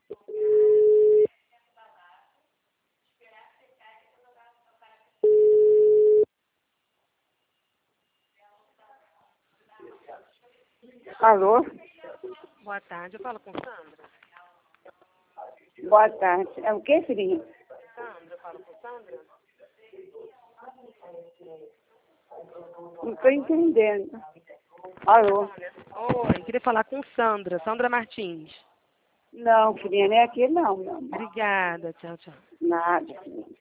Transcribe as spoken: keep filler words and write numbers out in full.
Alô? Boa tarde, eu falo com Sandra. Boa tarde. É o que, filhinha? Sandra, eu falo com Sandra? Não estou entendendo. Alô? Oi, queria falar com Sandra, Sandra Martins. Não, filhinha, não é aqui não, meu amor. Obrigada, tchau, tchau. Nada, filhinha.